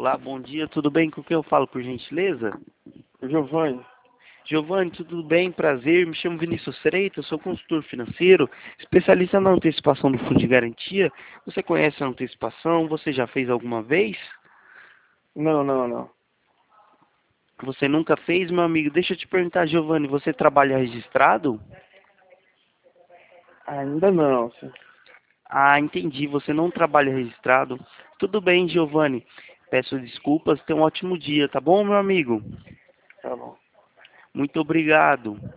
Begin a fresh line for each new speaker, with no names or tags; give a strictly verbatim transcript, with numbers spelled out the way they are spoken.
Olá, bom dia, tudo bem? Com quem eu falo, por gentileza?
Giovanni.
Giovanni, tudo bem? Prazer, me chamo Vinícius Freitas, sou consultor financeiro, especialista na antecipação do fundo de garantia. Você conhece a antecipação? Você já fez alguma vez?
Não, não, não.
Você nunca fez, meu amigo? Deixa eu te perguntar, Giovanni, você trabalha registrado?
Ainda não, sim.
Ah, entendi, você não trabalha registrado. Tudo bem, Giovanni. Peço desculpas, tenha um ótimo dia, tá bom, meu amigo?
Tá bom.
Muito obrigado.